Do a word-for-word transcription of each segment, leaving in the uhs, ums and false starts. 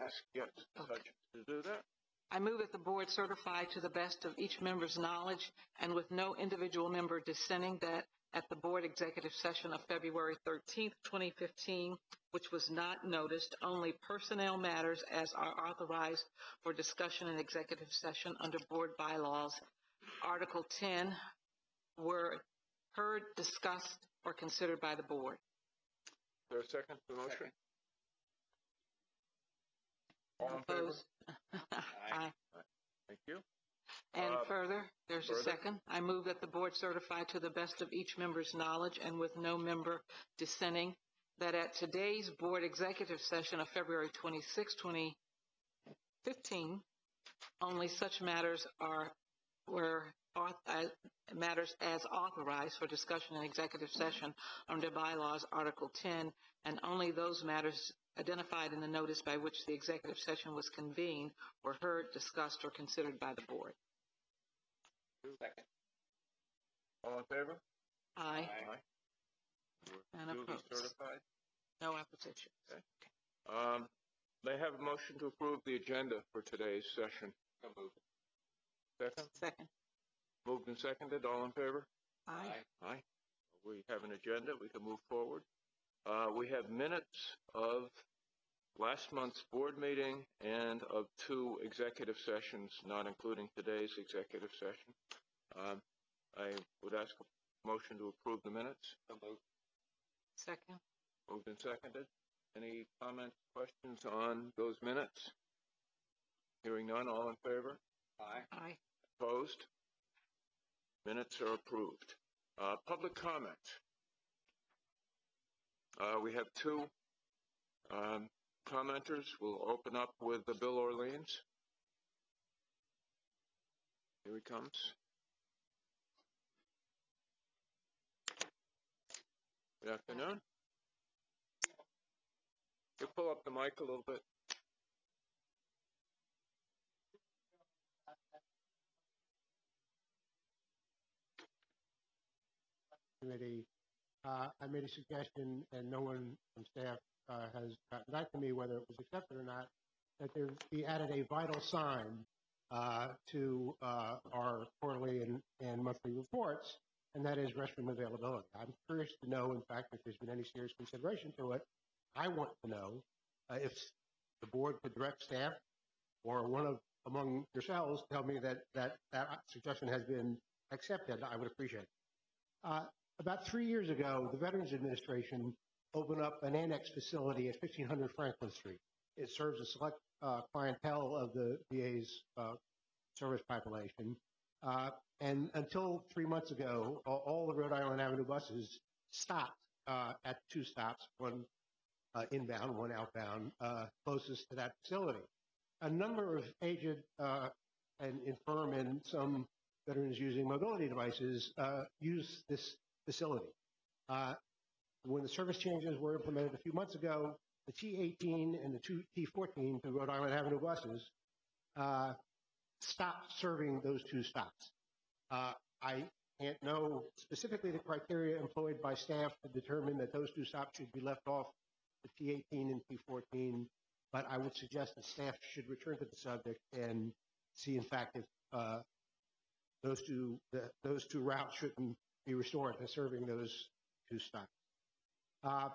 ask, yes, Hutchins, to do that. I move that the board certify to the best of each member's knowledge and with no individual member dissenting that at the board executive session of February thirteenth, twenty fifteen, which was not noticed, only personnel matters as are authorized for discussion in executive session under board bylaws, Article ten, were heard, discussed, or considered by the board. Is there a second to the motion? Second. All in favor? Aye. Aye. Thank you. And Uh, further, there's further? a second. I move that the board certify to the best of each member's knowledge and with no member dissenting that at today's board executive session of February twenty-sixth, twenty fifteen, only such matters are were uh, matters as authorized for discussion in executive session under bylaws Article ten, and only those matters identified in the notice by which the executive session was convened were heard, discussed, or considered by the board. Second. All in favor? Aye. Aye. And Duly opposed. certified. No opposition. Okay. Um, they have a motion to approve the agenda for today's session. So moved. Second? Second. Moved and seconded. All in favor? Aye. Aye. We have an agenda. We can move forward. Uh, we have minutes of last month's board meeting and of two executive sessions, not including today's executive session. Um, I would ask a motion to approve the minutes. So moved. Second. Moved and seconded. Any comments, questions on those minutes? Hearing none, all in favor? Aye. Aye. Opposed? Minutes are approved. Uh, public comment. Uh, we have two um, commenters. We'll open up with the Bill Orleans. Here he comes. Good afternoon. You pull up the mic a little bit. Committee, uh, I made a suggestion, and no one from staff uh, has gotten back to me whether it was accepted or not, that there be added a vital sign uh, to uh, our quarterly and, and monthly reports, and that is restroom availability. I'm curious to know, in fact, if there's been any serious consideration to it. I want to know uh, if the board could direct staff or one of among yourselves tell me that that, that suggestion has been accepted. I would appreciate it. Uh, About three years ago, the Veterans Administration opened up an annex facility at fifteen hundred Franklin Street. It serves a select uh, clientele of the V A's uh, service population. Uh, and until three months ago, all, all the Rhode Island Avenue buses stopped uh, at two stops, one uh, inbound, one outbound, uh, closest to that facility. A number of aged uh, and infirm and some veterans using mobility devices uh, use this facility. Uh, when the service changes were implemented a few months ago, the T eighteen and the T fourteen to Rhode Island Avenue buses uh, stopped serving those two stops. Uh, I can't know specifically the criteria employed by staff to determine that those two stops should be left off the T eighteen and T fourteen, but I would suggest that staff should return to the subject and see, in fact, if uh, those two the, those two routes shouldn't be restored to serving those two stops. Uh,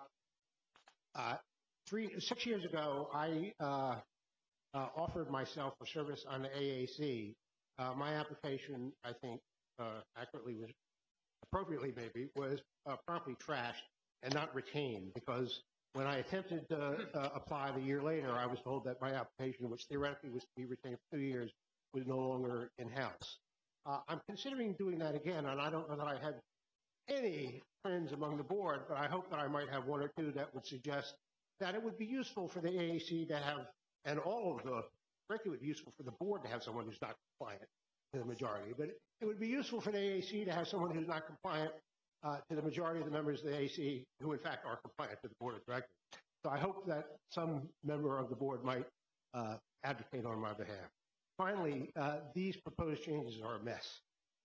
uh, three, six years ago, I uh, uh, offered myself for service on the A A C. Uh, my application, I think, uh, accurately was, appropriately maybe, was uh, promptly trashed and not retained, because when I attempted to uh, apply the year later, I was told that my application, which theoretically was to be retained for two years, was no longer in-house. Uh, I'm considering doing that again, and I don't know that I have any friends among the board, but I hope that I might have one or two that would suggest that it would be useful for the A A C to have, and all of the, frankly, it would be useful for the board to have someone who's not compliant to the majority, but it, it would be useful for the A A C to have someone who's not compliant uh, to the majority of the members of the A A C who, in fact, are compliant to the board of directors. So I hope that some member of the board might uh, advocate on my behalf. Finally, uh, these proposed changes are a mess.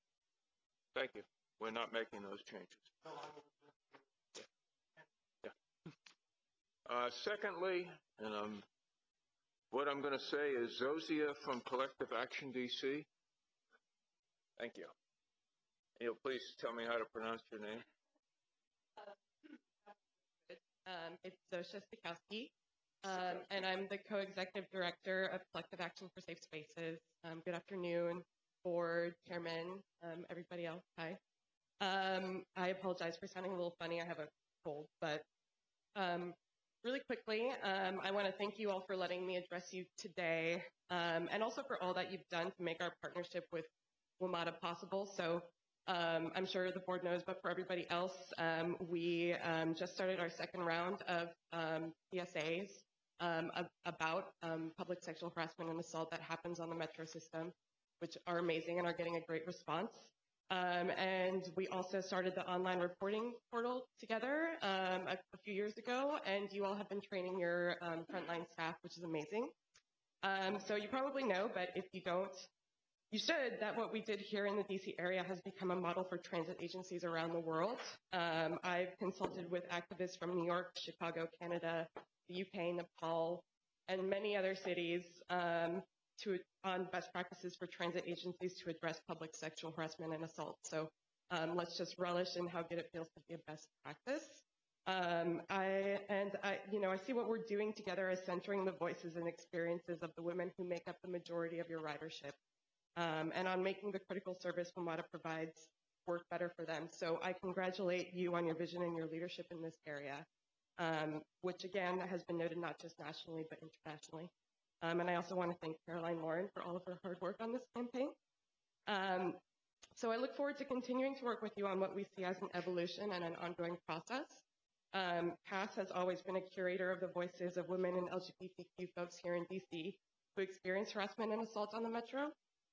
Thank you. We're not making those changes. Yeah. Uh, secondly, and um, what what I'm going to say is Zozia from Collective Action D C. Thank you. You'll please tell me how to pronounce your name. Um, it's Zosha Stikowski, um, and I'm the co-executive director of Collective Action for Safe Spaces. Um, good afternoon, board, chairman, um, everybody else. Hi. Um, I apologize for sounding a little funny. I have a cold, but um, really quickly, um, I want to thank you all for letting me address you today, um, and also for all that you've done to make our partnership with WMATA possible. So. Um, I'm sure the board knows, but for everybody else, um, we um, just started our second round of um, P S As um, ab- about um, public sexual harassment and assault that happens on the metro system, which are amazing and are getting a great response. Um, and we also started the online reporting portal together um, a, a few years ago, and you all have been training your um, frontline staff, which is amazing. Um, so you probably know, but if you don't, you should, that what we did here in the D C area has become a model for transit agencies around the world. Um, I've consulted with activists from New York, Chicago, Canada, the U K, Nepal, and many other cities um, to, on best practices for transit agencies to address public sexual harassment and assault. So um, let's just relish in how good it feels to be a best practice. Um, I, and I, you know, I see what we're doing together as centering the voices and experiences of the women who make up the majority of your ridership. Um, and on making the critical service WMATA provides work better for them. So I congratulate you on your vision and your leadership in this area, um, which again has been noted not just nationally but internationally. Um, and I also want to thank Caroline Lauren for all of her hard work on this campaign. Um, so I look forward to continuing to work with you on what we see as an evolution and an ongoing process. Um, C A S has always been a curator of the voices of women and L G B T Q folks here in D C who experience harassment and assault on the Metro.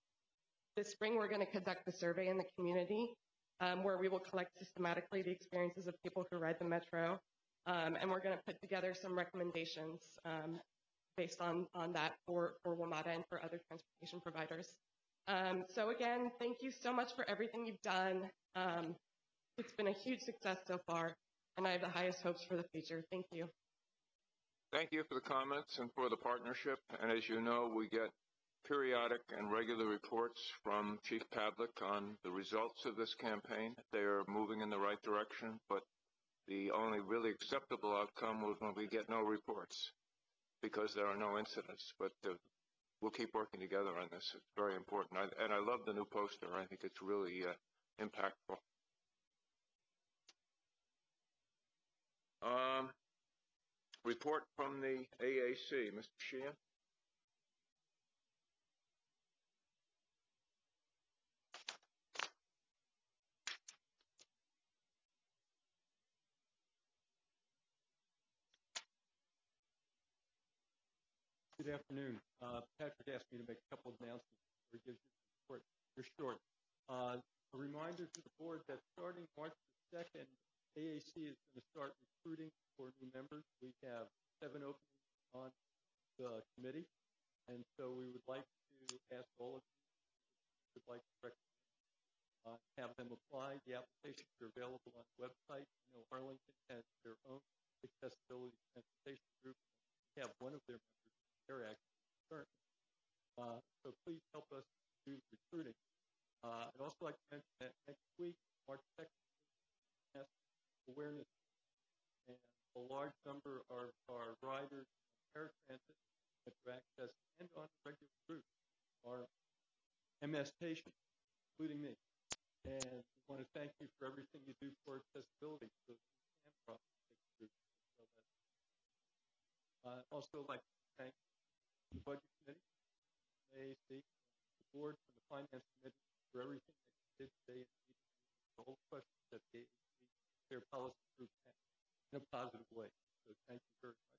This spring, we're going to conduct a survey in the community um, where we will collect systematically the experiences of people who ride the Metro, um, and we're going to put together some recommendations um, based on, on that for, for WMATA and for other transportation providers. Um, so again, thank you so much for everything you've done. Um, it's been a huge success so far, and I have the highest hopes for the future. Thank you. Thank you for the comments and for the partnership. And as you know, we get periodic and regular reports from Chief Pavlik on the results of this campaign. They are moving in the right direction, but the only really acceptable outcome was when we get no reports because there are no incidents. But uh, we'll keep working together on this. It's very important. I, and I love the new poster. I think it's really uh, impactful. Um, report from the A A C. Mister Sheehan? Good afternoon. Uh, Patrick asked me to make a couple of announcements before he gives you the report. They're short. Uh, a reminder to the board that starting March the second, A A C is going to start recruiting for new members. We have seven openings on the committee, and so we would like to ask all of you who would like to uh, have them apply. The applications are available on the website. You know, Arlington has their own accessibility transportation group. We have one of their members. They're actually currently. Uh, so please help us do the recruiting. Uh, I'd also like to mention that next week, March second, awareness, and a large number of our riders on paratransit, Metro Access, and on regular routes are M S patients, including me. And we want to thank you for everything you do for accessibility so that we can process through. Uh, also like to thank the Budget Committee, A A C, the Board, and the Finance Committee for everything that you did today in the meeting, all the questions that the A A C, their policy group had in a positive way. So thank you very much.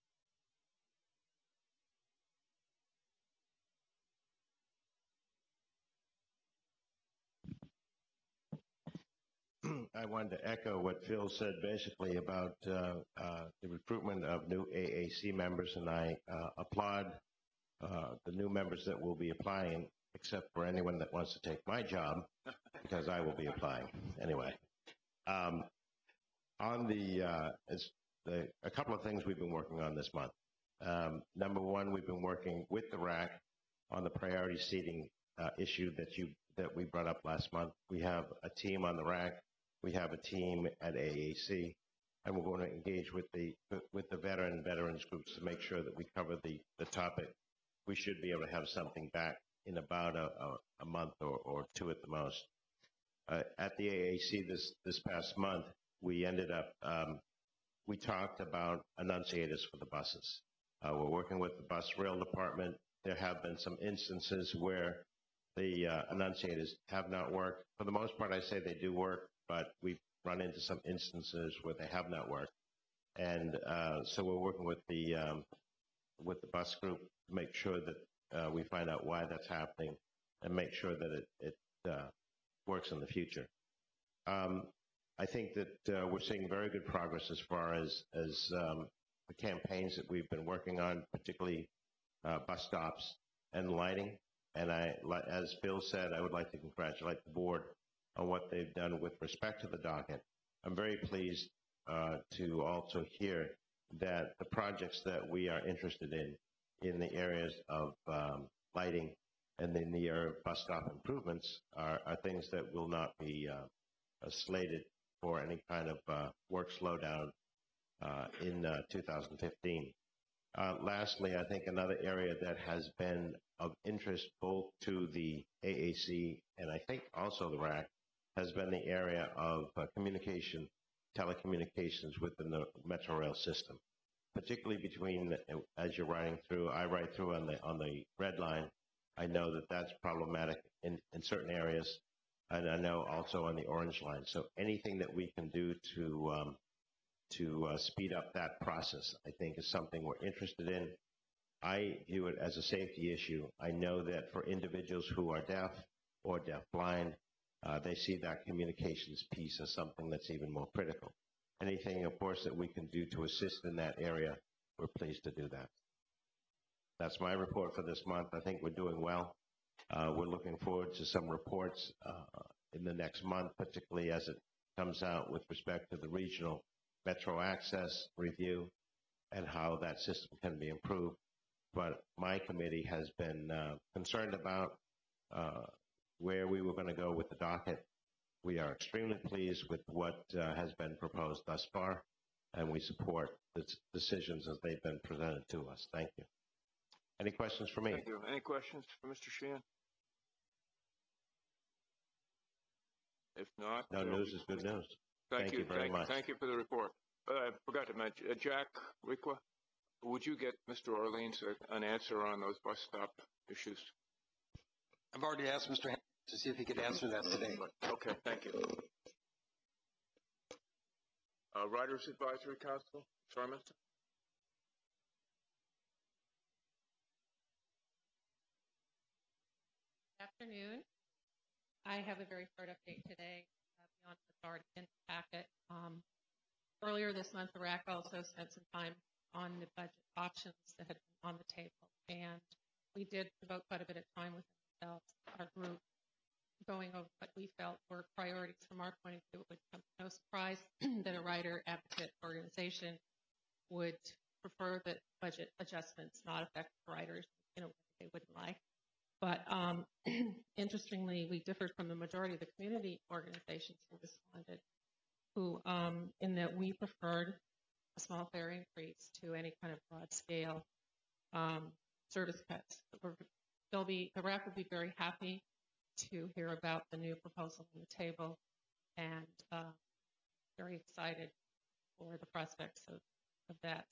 I wanted to echo what Phil said basically about uh, uh, the recruitment of new A A C members, and I uh, applaud uh, the new members that will be applying, except for anyone that wants to take my job, because I will be applying anyway. Um, on the, uh, it's the, a couple of things we've been working on this month. Um, number one, we've been working with the R A C on the priority seating uh, issue that you that we brought up last month. We have a team on the R A C, we have a team at A A C, and we're going to engage with the with the veteran veterans groups to make sure that we cover the the topic. We should be able to have something back in about a, a, a month or, or two at the most. Uh, at the A A C this this past month, we ended up um, we talked about annunciators for the buses. Uh, we're working with the bus rail department. There have been some instances where the uh, annunciators have not worked. For the most part, I say they do work, but we've run into some instances where they have not worked. And uh, so we're working with the um, with the bus group to make sure that uh, we find out why that's happening and make sure that it, it uh, works in the future. Um, I think that uh, we're seeing very good progress as far as, as um, the campaigns that we've been working on, particularly uh, bus stops and lighting. And I, as Phil said, I would like to congratulate the board on what they've done with respect to the docket. I'm very pleased uh, to also hear that the projects that we are interested in, in the areas of um, lighting and in the area of bus stop improvements are, are things that will not be uh, slated for any kind of uh, work slowdown uh, in uh, two thousand fifteen. Uh, lastly, I think another area that has been of interest both to the A A C and I think also the R A C has been the area of uh, communication, telecommunications within the Metro Rail system, particularly between, as you're riding through, I ride through on the, on the red line. I know that that's problematic in, in certain areas, and I know also on the orange line. So anything that we can do to um, to uh, speed up that process, I think, is something we're interested in. I view it as a safety issue. I know that for individuals who are deaf or deaf-blind, uh, they see that communications piece as something that's even more critical. Anything, of course, that we can do to assist in that area, we're pleased to do that. That's my report for this month. I think we're doing well. Uh, we're looking forward to some reports uh, in the next month, particularly as it comes out with respect to the regional Metro Access review and how that system can be improved. But my committee has been uh, concerned about uh, where we were going to go with the docket. We are extremely pleased with what uh, has been proposed thus far, and we support the decisions as they've been presented to us. Thank you. Any questions for me? Thank you. Any questions for Mister Sheehan? If not, no news is good news. Thank, thank you, you very thank, much. Thank you for the report. Uh, I forgot to mention, uh, Jack Requa, would you get Mister Orleans a, an answer on those bus stop issues? I've already asked Mister Henry to see if he could answer that today. Okay, thank you. Uh, Riders Advisory Council, Charminster. Good afternoon. I have a very short update today uh, beyond what's already in the packet. Um, earlier this month, the R A C also spent some time on the budget options that had been on the table, and we did devote quite a bit of time with ourselves, our group, going over what we felt were priorities from our point of view. It would come no surprise that a rider advocate organization would prefer that budget adjustments not affect riders in a way they wouldn't like. But um, interestingly, we differed from the majority of the community organizations who responded, who, um, in that we preferred a small fare increase to any kind of broad-scale um, service cuts. They'll be, the R A C would be very happy to hear about the new proposal on the table, and uh, very excited for the prospects of, of that.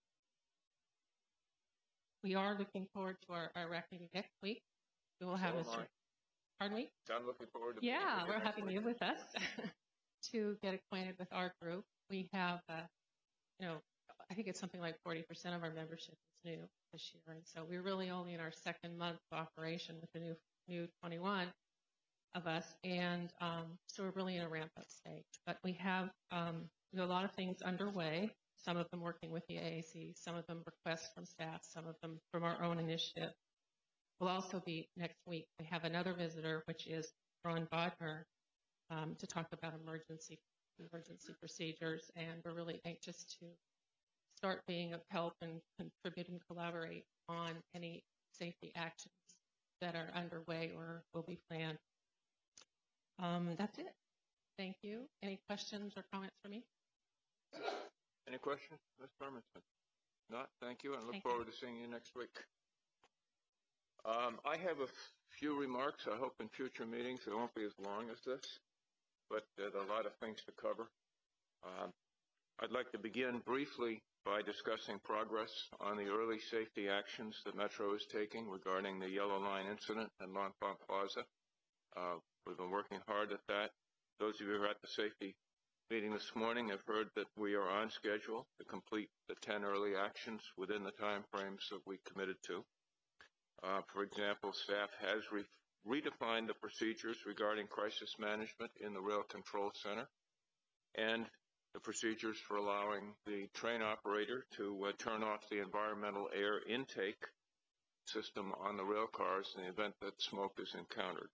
We are looking forward to our, our R A C meeting next week. We will have So Mister Pardon me? I'm looking forward to Yeah, we're happy having you with us to get acquainted with our group. We have, uh, you know, I think it's something like forty percent of our membership is new this year, and so we're really only in our second month of operation with the new new twenty-one of us, and um, so we're really in a ramp-up stage. But we have um, we have a lot of things underway. Some of them working with the A A C, some of them requests from staff, some of them from our own initiative. Will also be next week. We have another visitor, which is Ron Bodmer, um, to talk about emergency emergency procedures, and we're really anxious to start being of help and contribute and collaborate on any safety actions that are underway or will be planned. Um, that's it. Thank you. Any questions or comments for me? Any questions, Miz Hermanson? Not? Thank you, and I look Thank forward you. to seeing you next week. Um, I have a few remarks. I hope in future meetings they won't be as long as this, but uh, there are a lot of things to cover. Um, I'd like to begin briefly by discussing progress on the early safety actions that Metro is taking regarding the Yellow Line incident at L'Enfant Plaza. Uh, we've been working hard at that. Those of you who are at the safety meeting this morning have heard that we are on schedule to complete the ten early actions within the time frames that we committed to. Uh, for example, staff has re redefined the procedures regarding crisis management in the Rail Control Center and the procedures for allowing the train operator to uh, turn off the environmental air intake system on the rail cars in the event that smoke is encountered.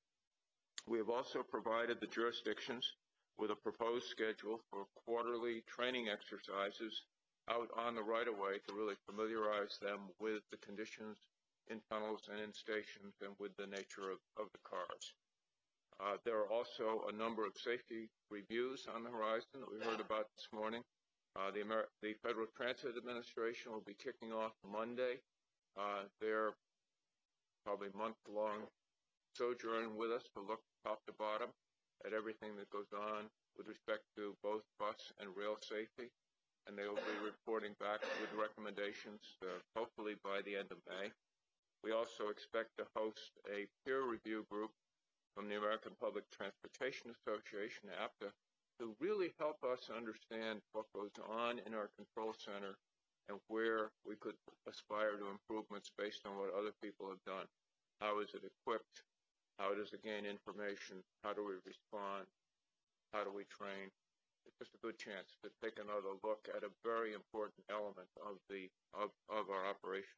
We have also provided the jurisdictions with a proposed schedule for quarterly training exercises out on the right-of-way to really familiarize them with the conditions in tunnels and in stations and with the nature of, of the cars. Uh, there are also a number of safety reviews on the horizon that we heard about this morning. Uh, the, Amer the Federal Transit Administration will be kicking off Monday uh, their probably month-long sojourn with us to look top to bottom at everything that goes on with respect to both bus and rail safety, and they will be reporting back with recommendations uh, hopefully by the end of May. We also expect to host a peer review group from the American Public Transportation Association, APTA, to really help us understand what goes on in our control center and where we could aspire to improvements based on what other people have done. How is it equipped? How does it gain information? How do we respond? How do we train? It's just a good chance to take another look at a very important element of the of, of our operation.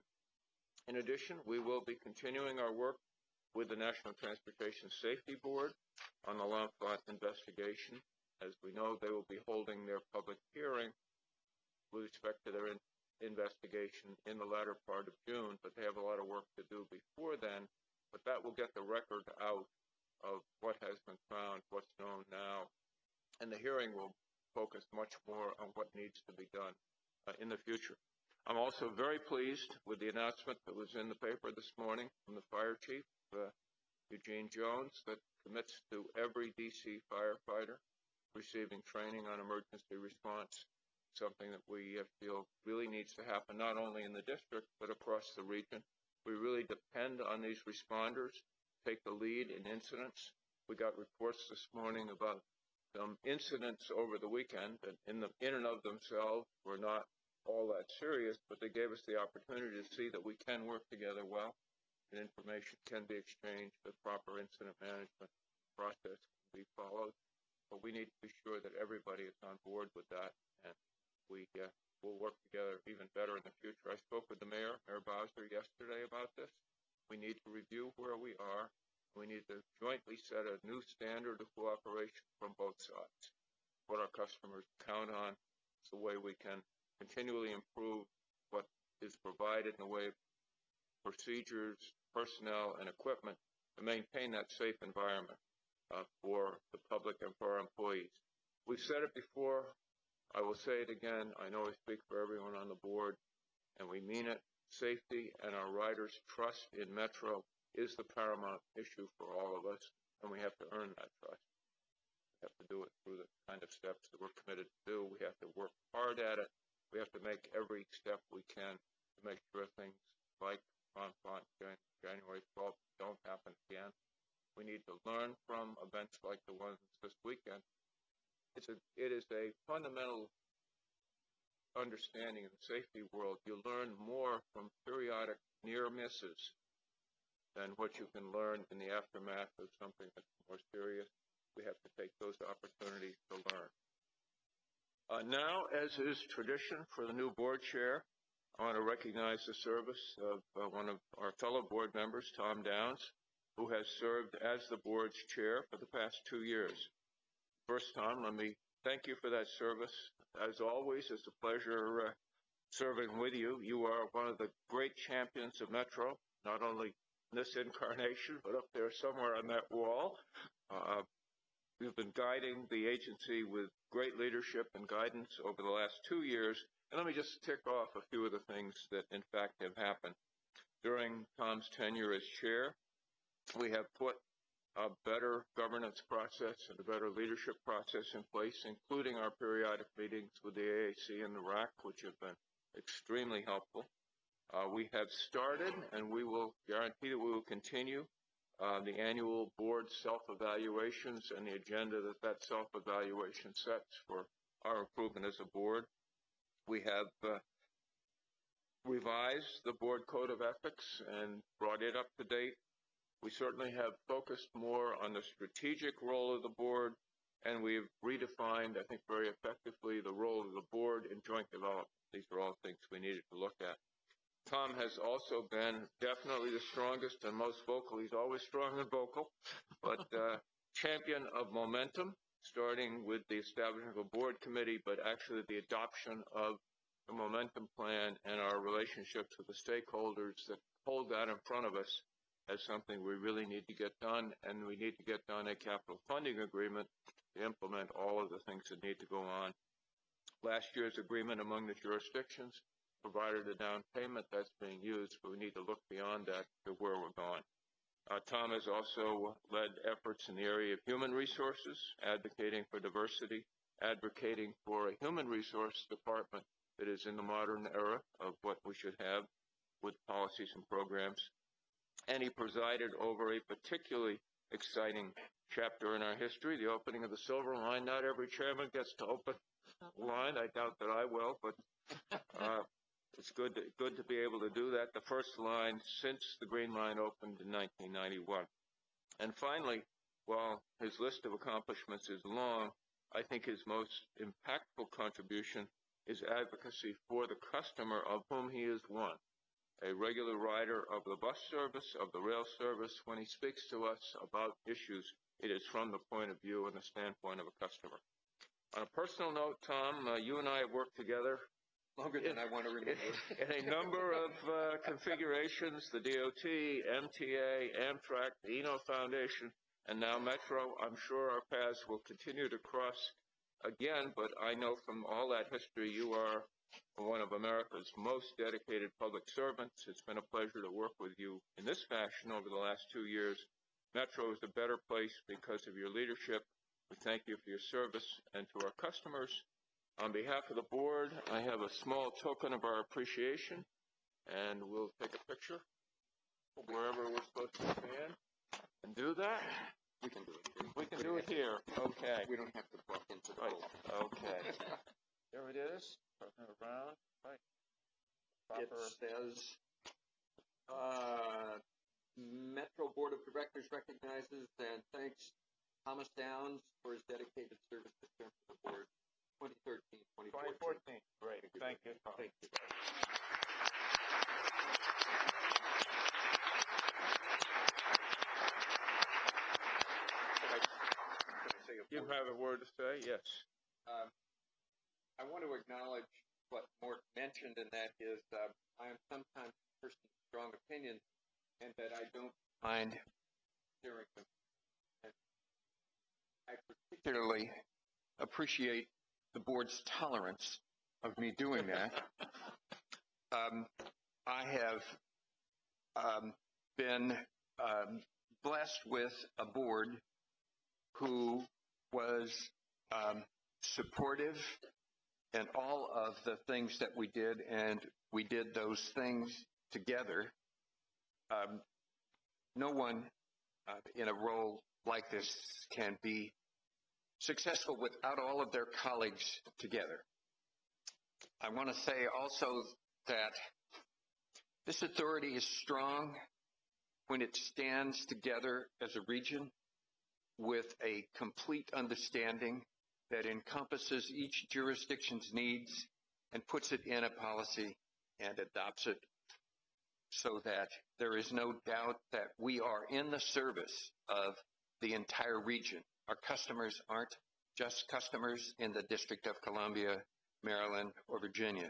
In addition, we will be continuing our work with the National Transportation Safety Board on the L'Enfant investigation. As we know, they will be holding their public hearing with respect to their in investigation in the latter part of June, but they have a lot of work to do before then. But that will get the record out of what has been found, what's known now, and the hearing will focus much more on what needs to be done uh, in the future. I'm also very pleased with the announcement that was in the paper this morning from the fire chief, uh, Eugene Jones, that commits to every D C firefighter receiving training on emergency response, something that we uh, feel really needs to happen not only in the district but across the region. We really depend on these responders, take the lead in incidents. We got reports this morning about some incidents over the weekend that in, the, in and of themselves were not all that serious, but they gave us the opportunity to see that we can work together well and information can be exchanged, the proper incident management process can be followed. But we need to be sure that everybody is on board with that, and we uh, will work together even better in the future. I spoke with the mayor, Mayor Bowser, yesterday about this. We need to review where we are. We need to jointly set a new standard of cooperation from both sides. What our customers count on is the way we can continually improve what is provided in the way of procedures, personnel, and equipment to maintain that safe environment uh, for the public and for our employees. We've said it before. I will say it again. I know I speak for everyone on the board, and we mean it. Safety and our riders' trust in Metro is the paramount issue for all of us, and we have to earn that trust. We have to do it through the kind of steps that we're committed to do. We have to work hard at it. We have to make every step we can to make sure things like L'Enfant January twelfth don't happen again. We need to learn from events like the ones this weekend. It's a, it is a fundamental understanding in the safety world. You learn more from periodic near misses than what you can learn in the aftermath of something that's more serious. We have to take those opportunities to learn. Uh, now, as is tradition for the new board chair, I want to recognize the service of uh, one of our fellow board members, Tom Downs, who has served as the board's chair for the past two years. First, Tom, let me thank you for that service. As always, it's a pleasure uh, serving with you. You are one of the great champions of Metro, not only in this incarnation, but up there somewhere on that wall. Uh, you've been guiding the agency with great leadership and guidance over the last two years. And let me just tick off a few of the things that, in fact, have happened. During Tom's tenure as chair, we have put a better governance process and a better leadership process in place, including our periodic meetings with the A A C and the R A C, which have been extremely helpful. Uh, we have started, and we will guarantee that we will continue, uh, the annual board self-evaluations and the agenda that that self-evaluation sets for our improvement as a board. We have uh, revised the board code of ethics and brought it up to date. We certainly have focused more on the strategic role of the board, and we've redefined, I think very effectively, the role of the board in joint development. These are all things we needed to look at. Tom has also been definitely the strongest and most vocal. He's always strong and vocal, but uh, champion of momentum, starting with the establishment of a board committee, but actually the adoption of the momentum plan and our relationships with the stakeholders that hold that in front of us as something we really need to get done, and we need to get done a capital funding agreement to implement all of the things that need to go on. Last year's agreement among the jurisdictions provided a down payment that's being used, but we need to look beyond that to where we're going. Uh, Tom has also led efforts in the area of human resources, advocating for diversity, advocating for a human resource department that is in the modern era of what we should have with policies and programs. And he presided over a particularly exciting chapter in our history, the opening of the Silver Line. Not every chairman gets to open the line. I doubt that I will, but uh, it's good to, good to be able to do that. The first line since the Green Line opened in nineteen ninety-one. And finally, while his list of accomplishments is long, I think his most impactful contribution is advocacy for the customer, of whom he is one. A regular rider of the bus service, of the rail service. When he speaks to us about issues, it is from the point of view and the standpoint of a customer. On a personal note, Tom, uh, you and I have worked together Longer than I want to remember. in a number of uh, configurations, the D O T, M T A, Amtrak, the Eno Foundation, and now Metro. I'm sure our paths will continue to cross again, but I know from all that history you are one of America's most dedicated public servants. It's been a pleasure to work with you in this fashion over the last two years. Metro is a better place because of your leadership. We thank you for your service, and to our customers, on behalf of the board, I have a small token of our appreciation, and we'll take a picture wherever we're supposed to stand and do that. We can do it here. We can do it here. Okay. We don't have to walk into the Right. hole. Okay. There it is. Turn it around. Right. It Proper. says, uh, Metro Board of Directors recognizes and thanks Thomas Downs for his dedicated service to the board, twenty thirteen, twenty fourteen. twenty fourteen. Great. Thank you. Thank you. You have a word to say? Yes. Um, I want to acknowledge what Mort mentioned, and that is uh, I am sometimes a person of strong opinion, and that I don't mind hearing them. And I particularly appreciate the board's tolerance of me doing that. um, I have um, been um, blessed with a board who was um, supportive in all of the things that we did, and we did those things together. Um, no one uh, in a role like this can be successful without all of their colleagues together. I want to say also that this authority is strong when it stands together as a region with a complete understanding that encompasses each jurisdiction's needs and puts it in a policy and adopts it so that there is no doubt that we are in the service of the entire region. Our customers aren't just customers in the District of Columbia, Maryland, or Virginia.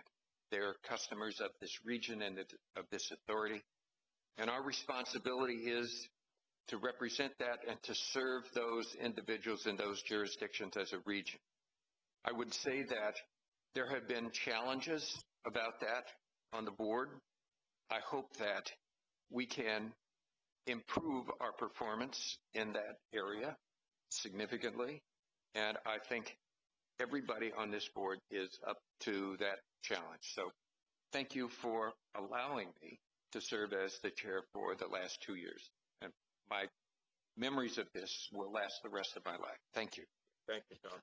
They're customers of this region and of this authority. And our responsibility is to represent that and to serve those individuals in those jurisdictions as a region. I would say that there have been challenges about that on the board. I hope that we can improve our performance in that area significantly, and I think everybody on this board is up to that challenge. So thank you for allowing me to serve as the chair for the last two years. And my memories of this will last the rest of my life. Thank you. Thank you, Tom.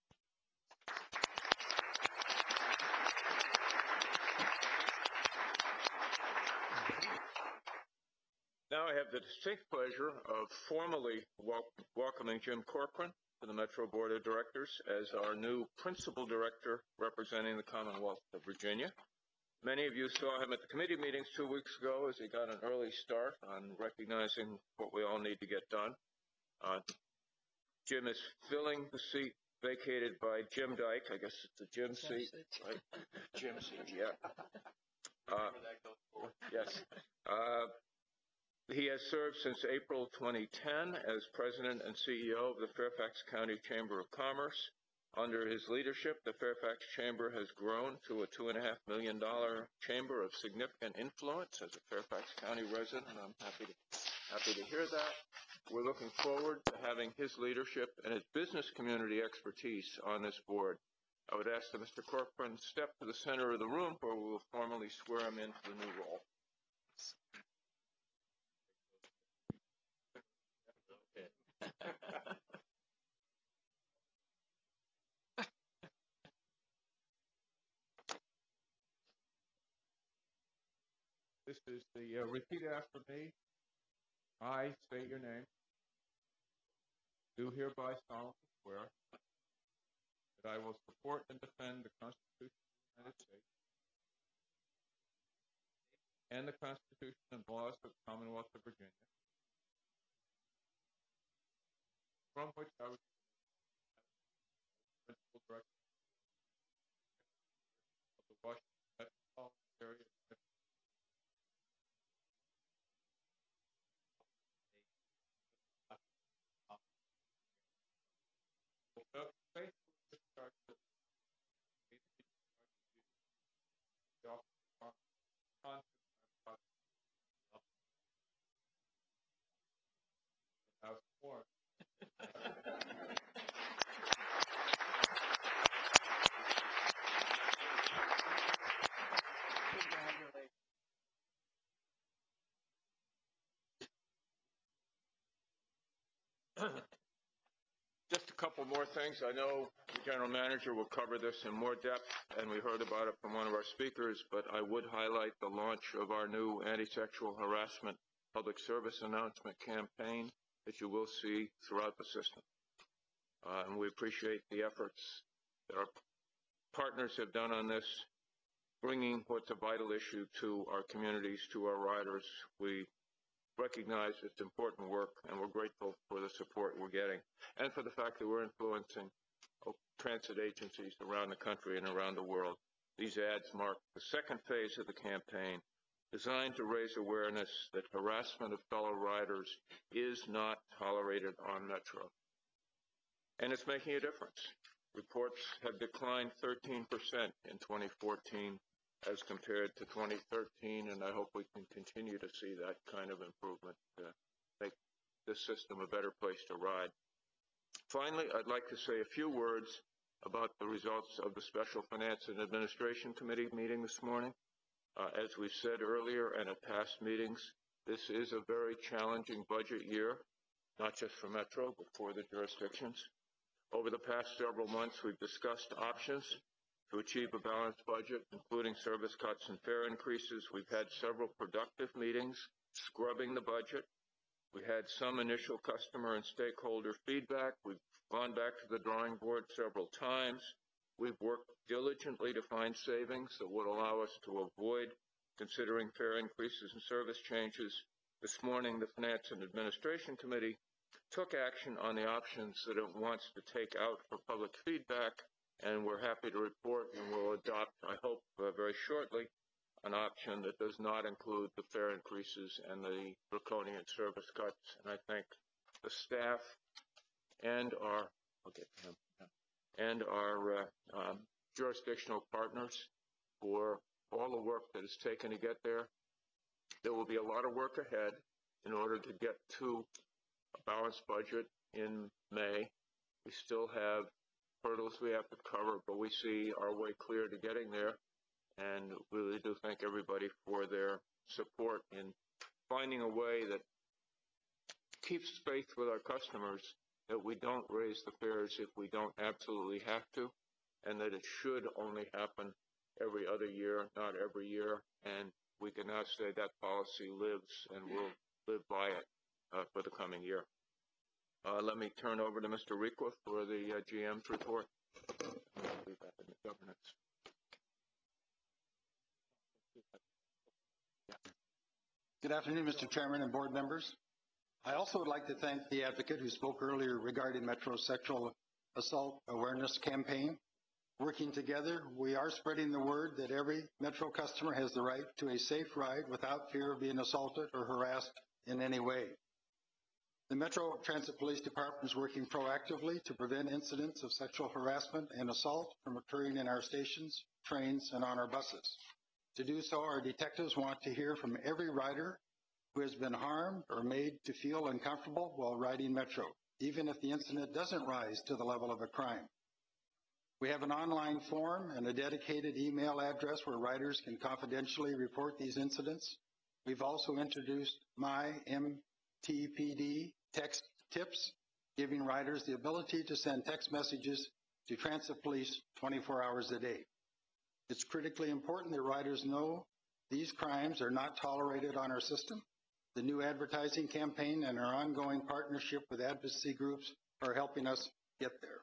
Now I have the distinct pleasure of formally wel welcoming Jim Corcoran to the Metro Board of Directors as our new Principal Director representing the Commonwealth of Virginia. Many of you saw him at the committee meetings two weeks ago as he got an early start on recognizing what we all need to get done. Uh, Jim is filling the seat vacated by Jim Dyke. I guess it's a Jim seat, right? Jim seat, yeah. Uh, yes. Uh, He has served since April twenty ten as President and C E O of the Fairfax County Chamber of Commerce. Under his leadership, the Fairfax Chamber has grown to a two point five million dollars chamber of significant influence. As a Fairfax County resident, I'm happy to, happy to hear that. We're looking forward to having his leadership and his business community expertise on this board. I would ask that Mister Corcoran step to the center of the room where we will formally swear him into the new role. This is the, uh, repeat after me. I state your name. Do hereby solemnly swear that I will support and defend the Constitution of the United States and the Constitution and laws of the Commonwealth of Virginia, from which I was Principal Director of the Washington Metropolitan Area. Just a couple more things. I know the general manager will cover this in more depth, and we heard about it from one of our speakers, but I would highlight the launch of our new anti-sexual harassment public service announcement campaign that you will see throughout the system. Uh, and we appreciate the efforts that our partners have done on this, bringing what's a vital issue to our communities, to our riders. We recognize its important work, and we're grateful for the support we're getting, and for the fact that we're influencing transit agencies around the country and around the world. These ads mark the second phase of the campaign, designed to raise awareness that harassment of fellow riders is not tolerated on Metro. And it's making a difference. Reports have declined thirteen percent in twenty fourteen as compared to twenty thirteen, and I hope we can continue to see that kind of improvement to make this system a better place to ride. Finally, I'd like to say a few words about the results of the Special Finance and Administration Committee meeting this morning. Uh, as we've said earlier and at past meetings, this is a very challenging budget year, not just for Metro, but for the jurisdictions. Over the past several months, we've discussed options to achieve a balanced budget, including service cuts and fare increases. We've had several productive meetings scrubbing the budget. We had some initial customer and stakeholder feedback. We've gone back to the drawing board several times. We've worked diligently to find savings that would allow us to avoid considering fare increases and service changes. This morning, the Finance and Administration Committee took action on the options that it wants to take out for public feedback and we're happy to report and will adopt, I hope, uh, very shortly, an option that does not include the fare increases and the draconian service cuts. And I thank the staff and our, I'll get to him, and our uh, um, jurisdictional partners for all the work that is taken to get there. There will be a lot of work ahead in order to get to a balanced budget in May. We still have hurdles we have to cover, but we see our way clear to getting there. And we really do thank everybody for their support in finding a way that keeps faith with our customers, that we don't raise the fares if we don't absolutely have to, and that it should only happen every other year, not every year. And we can now say that policy lives and will live by it uh, for the coming year. Uh, let me turn over to Mister Requa for the uh, G M's report. Leave that in the governance. Good afternoon, Mister Chairman and board members. I also would like to thank the advocate who spoke earlier regarding Metro's sexual assault awareness campaign. Working together, we are spreading the word that every Metro customer has the right to a safe ride without fear of being assaulted or harassed in any way. The Metro Transit Police Department is working proactively to prevent incidents of sexual harassment and assault from occurring in our stations, trains, and on our buses. To do so, our detectives want to hear from every rider who has been harmed or made to feel uncomfortable while riding Metro, even if the incident doesn't rise to the level of a crime. We have an online form and a dedicated email address where riders can confidentially report these incidents. We've also introduced My M T P D text tips, giving riders the ability to send text messages to Transit Police twenty-four hours a day. It's critically important that riders know these crimes are not tolerated on our system. The new advertising campaign and our ongoing partnership with advocacy groups are helping us get there.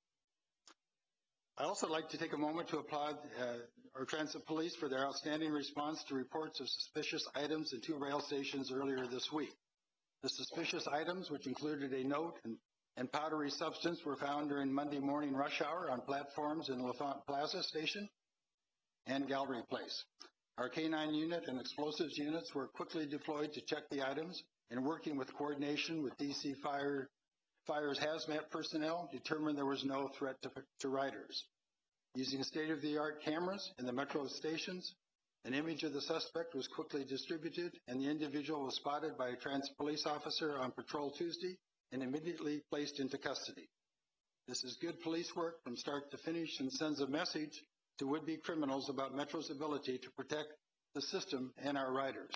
I also like to take a moment to applaud uh, our transit police for their outstanding response to reports of suspicious items in two rail stations earlier this week. The suspicious items, which included a note and, and powdery substance, were found during Monday morning rush hour on platforms in L'Enfant Plaza Station and Gallery Place. Our K nine unit and explosives units were quickly deployed to check the items, and working with coordination with D C Fire Fire's hazmat personnel, determined there was no threat to, to riders. Using state-of-the-art cameras in the Metro stations, an image of the suspect was quickly distributed, and the individual was spotted by a transit police officer on patrol Tuesday and immediately placed into custody. This is good police work from start to finish and sends a message to would-be criminals about Metro's ability to protect the system and our riders.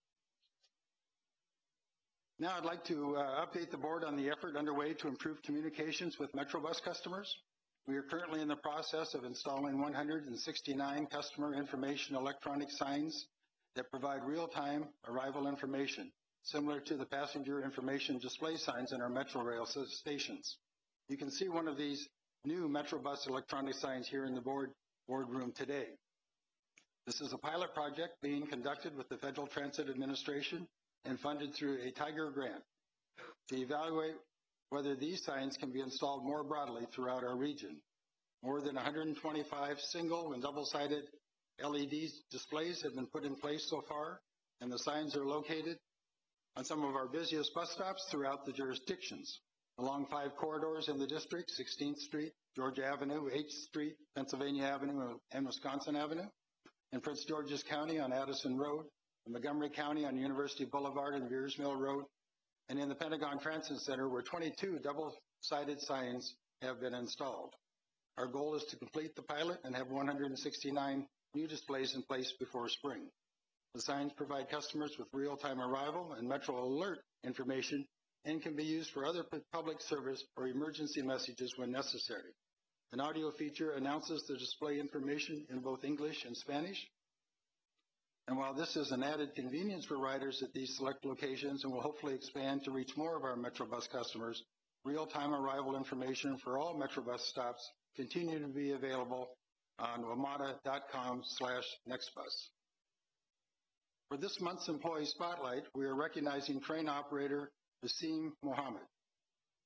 Now I'd like to uh, update the board on the effort underway to improve communications with Metrobus customers. We are currently in the process of installing one hundred sixty-nine customer information electronic signs that provide real-time arrival information, similar to the passenger information display signs in our Metro Rail stations. You can see one of these new Metrobus electronic signs here in the board boardroom today. This is a pilot project being conducted with the Federal Transit Administration and funded through a Tiger grant to evaluate whether these signs can be installed more broadly throughout our region. More than one hundred twenty-five single and double-sided L E D displays have been put in place so far, and the signs are located on some of our busiest bus stops throughout the jurisdictions. Along five corridors in the district, sixteenth Street, Georgia Avenue, eighth Street, Pennsylvania Avenue, and Wisconsin Avenue. In Prince George's County on Addison Road, in Montgomery County on University Boulevard and Veers Mill Road, and in the Pentagon Transit Center, where twenty-two double-sided signs have been installed. Our goal is to complete the pilot and have one hundred sixty-nine new displays in place before spring. The signs provide customers with real-time arrival and Metro alert information and can be used for other public service or emergency messages when necessary. An audio feature announces the display information in both English and Spanish. And while this is an added convenience for riders at these select locations and will hopefully expand to reach more of our Metrobus customers, real-time arrival information for all Metrobus stops continue to be available on wamata.com slash nextbus. For this month's Employee Spotlight, we are recognizing train operator Wasim Mohammed.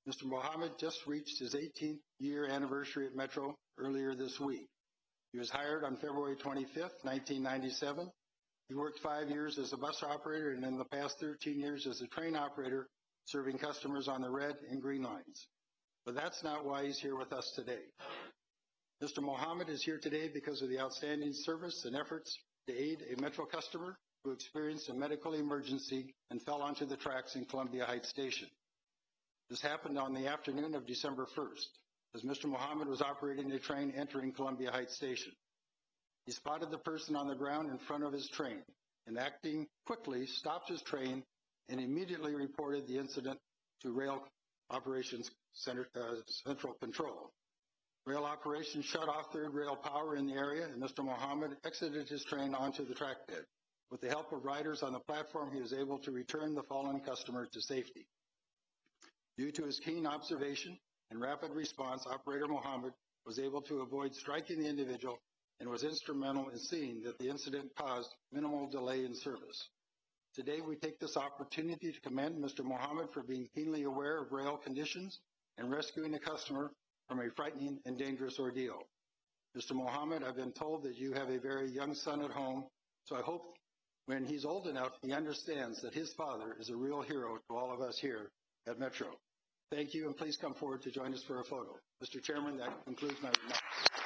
Mister Mohammed just reached his eighteenth year anniversary at Metro earlier this week. He was hired on February twenty-fifth, nineteen ninety-seven. He worked five years as a bus operator and in the past thirteen years as a train operator, serving customers on the red and green lines. But that's not why he's here with us today. Mister Mohammed is here today because of the outstanding service and efforts to aid a Metro customer who experienced a medical emergency and fell onto the tracks in Columbia Heights Station. This happened on the afternoon of December first, as Mister Mohammed was operating a train entering Columbia Heights Station. He spotted the person on the ground in front of his train and, acting quickly, stopped his train and immediately reported the incident to Rail Operations Center, uh, Central Control. Rail operations shut off third rail power in the area, and Mister Mohammed exited his train onto the track bed. With the help of riders on the platform, he was able to return the fallen customer to safety. Due to his keen observation and rapid response, Operator Mohammed was able to avoid striking the individual and was instrumental in seeing that the incident caused minimal delay in service. Today, we take this opportunity to commend Mister Mohammed for being keenly aware of rail conditions and rescuing a customer from a frightening and dangerous ordeal. Mister Mohammed, I've been told that you have a very young son at home, so I hope when he's old enough, he understands that his father is a real hero to all of us here at Metro. Thank you, and please come forward to join us for a photo. Mister Chairman, that concludes my remarks.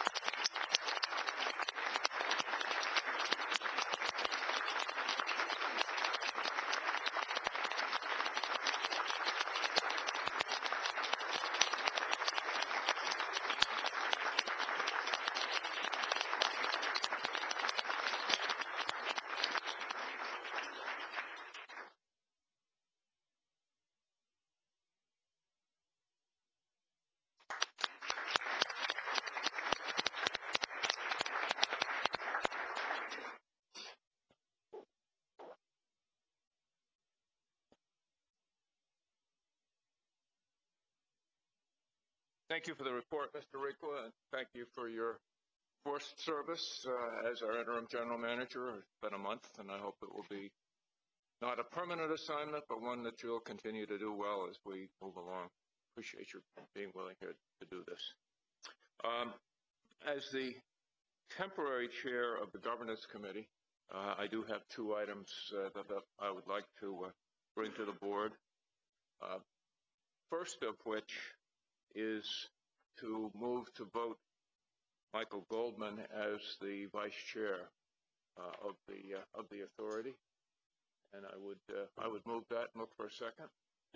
Thank you for the report, Mister Requa, and thank you for your forced service uh, as our interim general manager. It's been a month, and I hope it will be not a permanent assignment, but one that you'll continue to do well as we move along. Appreciate your being willing here to do this. Um, as the temporary chair of the Governance Committee, uh, I do have two items uh, that, that I would like to uh, bring to the board. Uh, first of which is to move to vote Michael Goldman as the vice chair uh, of the uh, of the authority, and I would uh, I would move that and look for a second.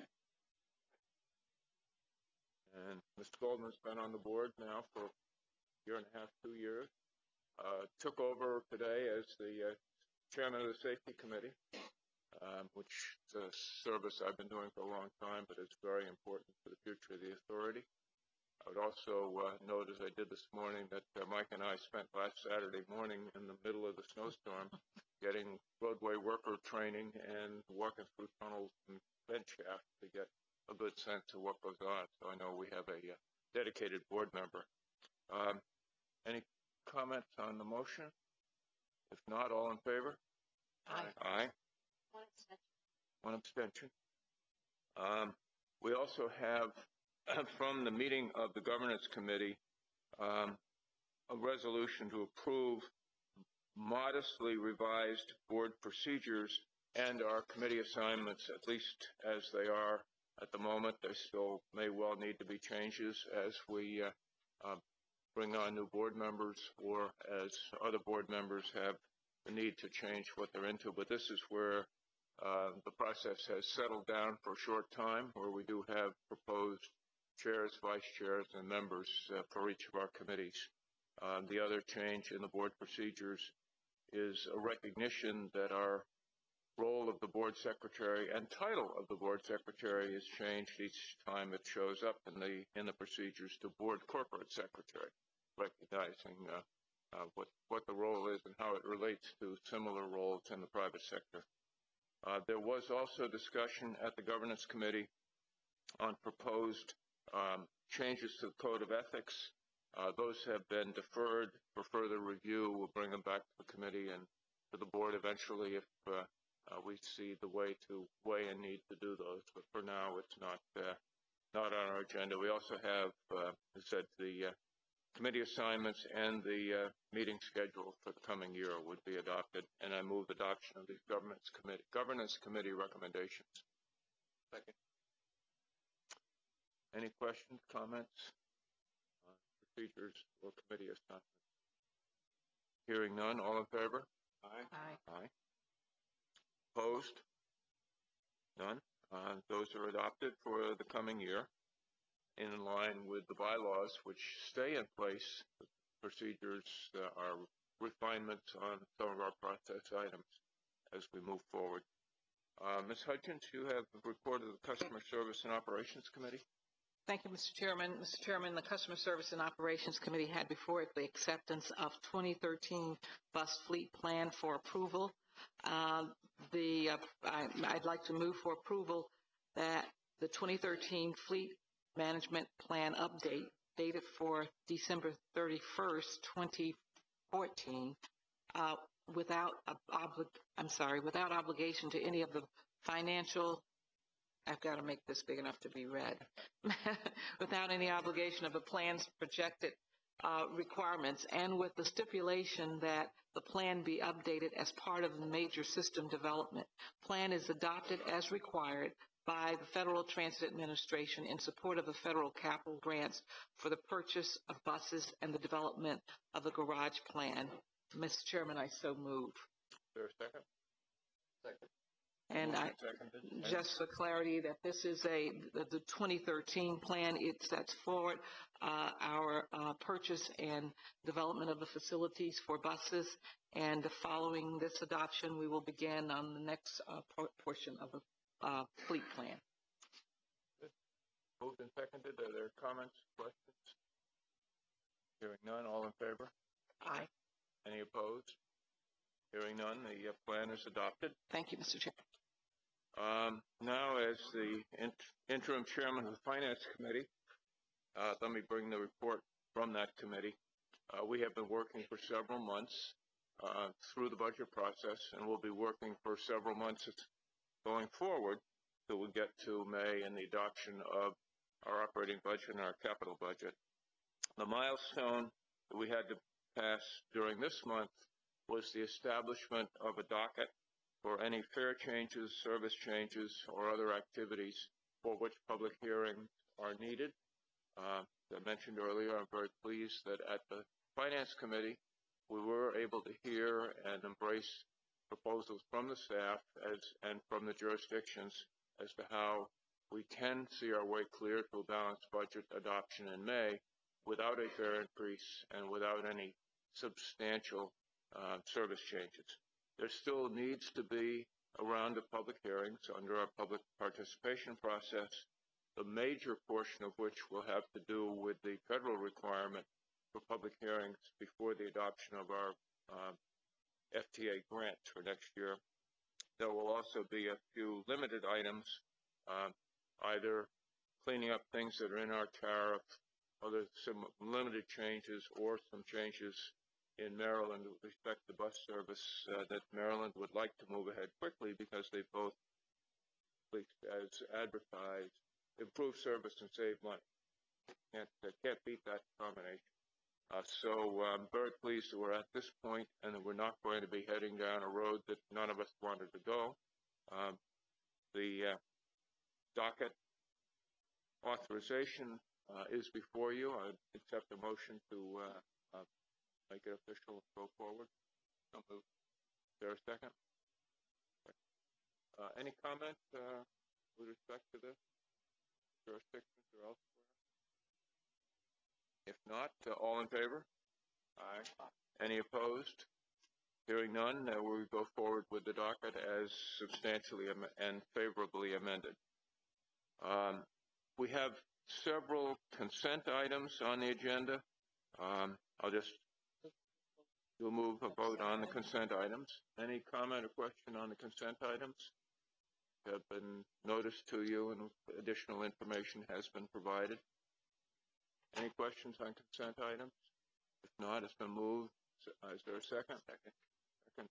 And Mister Goldman's been on the board now for a year and a half, two years. Uh, took over today as the uh, chairman of the Safety Committee, um, which is a service I've been doing for a long time, but it's very important for the future of the authority. I would also uh, note, as I did this morning, that uh, Mike and I spent last Saturday morning in the middle of the snowstorm getting roadway worker training and walking through tunnels and vent shafts to get a good sense of what goes on. So I know we have a uh, dedicated board member. Um, any comments on the motion? If not, all in favor? Aye. Aye. One abstention. One abstention. Um, we also have from the meeting of the Governance Committee um, a resolution to approve modestly revised board procedures and our committee assignments, at least as they are at the moment. There still may well need to be changes as we uh, uh, bring on new board members or as other board members have the need to change what they're into. But this is where uh, the process has settled down for a short time, where we do have proposed chairs, vice chairs, and members uh, for each of our committees. Um, the other change in the board procedures is a recognition that our role of the board secretary and title of the board secretary is changed each time it shows up in the in the procedures to board corporate secretary, recognizing uh, uh, what what the role is and how it relates to similar roles in the private sector. Uh, there was also discussion at the Governance Committee on proposed um, changes to the Code of Ethics. Uh, those have been deferred for further review. We'll bring them back to the committee and to the board eventually if uh, uh, we see the way to weigh and need to do those. But for now, it's not uh, not on our agenda. We also have, uh, as I said, the uh, committee assignments and the uh, meeting schedule for the coming year would be adopted, and I move adoption of the governance committee, governance committee recommendations. Second. Any questions, comments on procedures or committee assignments? Hearing none, all in favor? Aye. Aye. Aye. Opposed? None. Uh, those are adopted for the coming year in line with the bylaws, which stay in place. Procedures uh, are refinements on some of our process items as we move forward. Uh, Miz Hudgens, you have the report of the Customer Service and Operations Committee. Thank you, Mister Chairman. Mister Chairman, the Customer Service and Operations Committee had before it the acceptance of twenty thirteen bus fleet plan for approval. Uh, the uh, I, I'd like to move for approval that the twenty thirteen fleet management plan update dated for December thirty-first, twenty fourteen, uh, without obli- I'm sorry, without obligation to any of the financial. I've got to make this big enough to be read. Without any obligation of the plan's projected uh, requirements, and with the stipulation that the plan be updated as part of the major system development. Plan is adopted as required by the Federal Transit Administration in support of the federal capital grants for the purchase of buses and the development of the garage plan. Mister Chairman, I so move. Is there a second? Second. And I, Seconded. just for clarity, that this is a the, the twenty thirteen plan. It sets forward uh, our uh, purchase and development of the facilities for buses. And following this adoption, we will begin on the next uh, por- portion of the uh, fleet plan. Moved and seconded. Are there comments, questions? Hearing none, all in favor? Aye. Any opposed? Hearing none, the uh, plan is adopted. Thank you, Mister Chair. Um, now, as the in interim chairman of the Finance Committee, uh, let me bring the report from that committee. Uh, we have been working for several months uh, through the budget process, and we'll be working for several months going forward till we get to May and the adoption of our operating budget and our capital budget. The milestone that we had to pass during this month was the establishment of a docket for any fare changes, service changes, or other activities for which public hearings are needed. Uh, as I mentioned earlier, I'm very pleased that at the Finance Committee, we were able to hear and embrace proposals from the staff as, and from the jurisdictions as to how we can see our way clear to a balanced budget adoption in May without a fare increase and without any substantial uh, service changes. There still needs to be a round of public hearings under our public participation process, the major portion of which will have to do with the federal requirement for public hearings before the adoption of our uh, F T A grant for next year. There will also be a few limited items, uh, either cleaning up things that are in our tariff, other some limited changes, or some changes in Maryland with respect to bus service uh, that Maryland would like to move ahead quickly because they both, as advertised, improve service and save money. Can't, uh, can't beat that combination. Uh, so I'm very pleased that we're at this point and that we're not going to be heading down a road that none of us wanted to go. Um, the uh, docket authorization uh, is before you. I accept a motion to uh, uh, make it official and go forward. So moved. Is there a second? Uh, any comment uh, with respect to this? Jurisdictions or elsewhere? If not, uh, all in favor? Aye. Any opposed? Hearing none, uh, we go forward with the docket as substantially am and favorably amended. Um, we have several consent items on the agenda. Um, I'll just We'll move a vote on the consent items. Any comment or question on the consent items? Have been noticed to you and additional information has been provided. Any questions on consent items? If not, it's been moved. Uh, is there a second? Second. Second.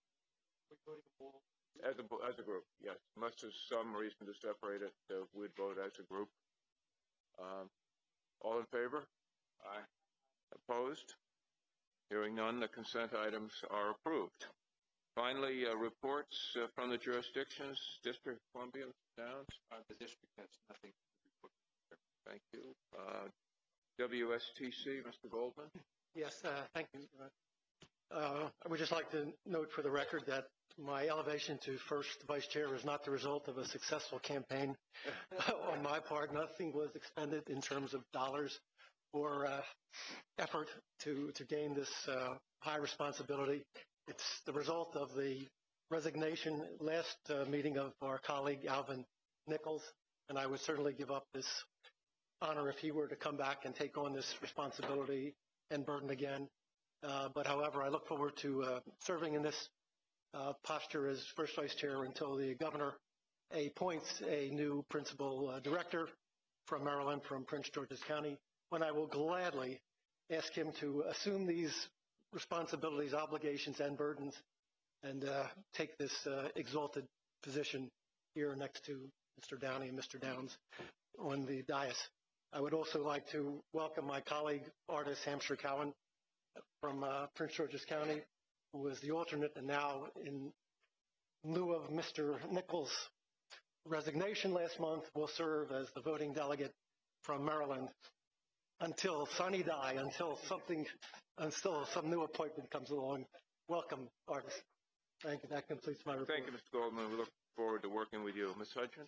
As a, as a group, yes. Unless there's some reason to separate it, uh, we'd vote as a group. Um, all in favor? Aye. Opposed? Hearing none, the consent items are approved. Finally, uh, reports uh, from the jurisdictions, District of Columbia, Downs. Uh, the district has nothing to report. Thank you. Uh, W S T C, Mister Goldman. Yes, uh, thank you. Uh, I would just like to note for the record that my elevation to first vice chair was not the result of a successful campaign on my part. Nothing was expended in terms of dollars or uh, effort to, to gain this uh, high responsibility. It's the result of the resignation last uh, meeting of our colleague Alvin Nichols, and I would certainly give up this honor if he were to come back and take on this responsibility and burden again. Uh, but however, I look forward to uh, serving in this uh, posture as first vice chair until the governor appoints a new principal uh, director from Maryland, from Prince George's County, when I will gladly ask him to assume these responsibilities, obligations, and burdens and uh, take this uh, exalted position here next to Mister Downey and Mister Downs on the dais. I would also like to welcome my colleague, artist Hampshire Cowan, from uh, Prince George's County, who was the alternate and now, in lieu of Mister Nichols' resignation last month, will serve as the voting delegate from Maryland until Sunny die, until something, until some new appointment comes along. Welcome, artist. Thank you. That completes my report. Thank you, Mister Goldman. We look forward to working with you. Miz Hudgens?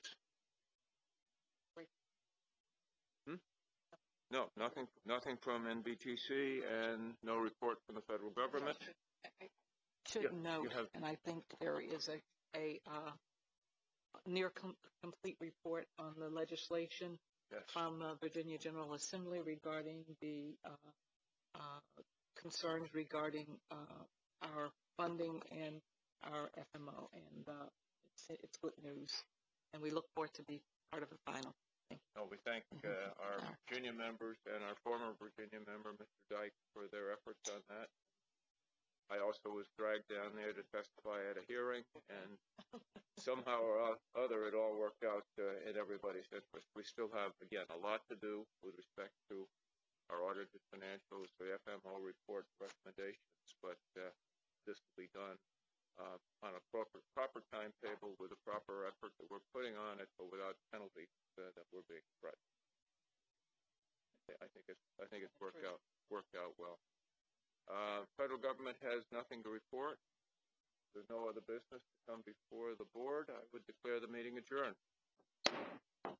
Hmm? No, nothing, nothing from N B T C and no report from the federal government. I should Yeah, note, you have- and I think there is a, a uh, near com- complete report on the legislation Yes. from the Virginia General Assembly regarding the uh, uh, concerns regarding uh, our funding and our F M O, and uh, it's, it's good news. And we look forward to be part of the final. Thank you. No, we thank uh, our Virginia members and our former Virginia member, Mister Dyke, for their efforts on that. I also was dragged down there to testify at a hearing, and somehow or other, it all worked out uh, in everybody's interest. We still have, again, a lot to do with respect to our audited financials, the F M O report recommendations, but uh, this will be done uh, on a proper, proper timetable with a proper effort that we're putting on it, but without penalties uh, that we're being threatened. I think it's, I think it's worked out, worked out well. Uh, federal government has nothing to report. There's no other business to come before the board. I would declare the meeting adjourned.